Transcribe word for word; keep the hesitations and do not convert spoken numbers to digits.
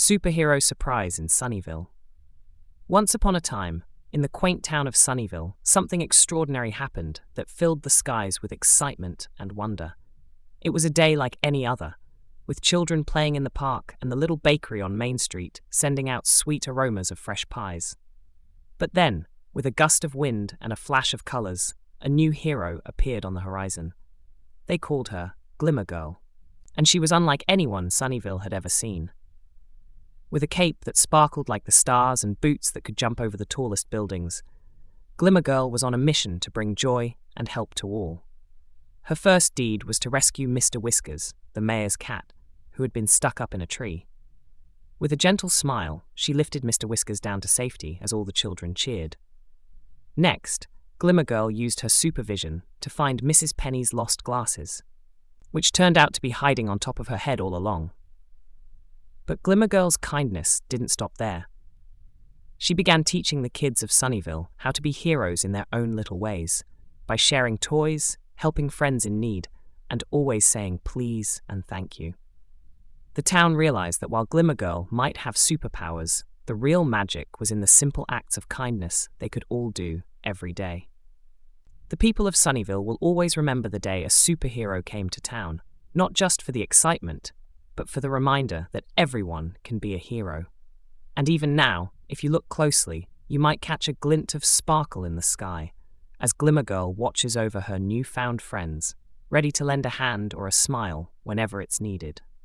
Superhero surprise in Sunnyvale. Once upon a time, in the quaint town of Sunnyvale, something extraordinary happened that filled the skies with excitement and wonder. It was a day like any other, with children playing in the park and the little bakery on Main Street sending out sweet aromas of fresh pies. But then, with a gust of wind and a flash of colors, a new hero appeared on the horizon. They called her Glimmer Girl, and she was unlike anyone Sunnyvale had ever seen. With a cape that sparkled like the stars and boots that could jump over the tallest buildings, Glimmer Girl was on a mission to bring joy and help to all. Her first deed was to rescue Mister Whiskers, the mayor's cat, who had been stuck up in a tree. With a gentle smile, she lifted Mister Whiskers down to safety as all the children cheered. Next, Glimmer Girl used her supervision to find Missus Penny's lost glasses, which turned out to be hiding on top of her head all along. But Glimmer Girl's kindness didn't stop there. She began teaching the kids of Sunnyvale how to be heroes in their own little ways, by sharing toys, helping friends in need, and always saying please and thank you. The town realized that while Glimmer Girl might have superpowers, the real magic was in the simple acts of kindness they could all do every day. The people of Sunnyvale will always remember the day a superhero came to town, not just for the excitement, but for the reminder that everyone can be a hero. And even now, if you look closely, you might catch a glint of sparkle in the sky, as Glimmer Girl watches over her newfound friends, ready to lend a hand or a smile whenever it's needed.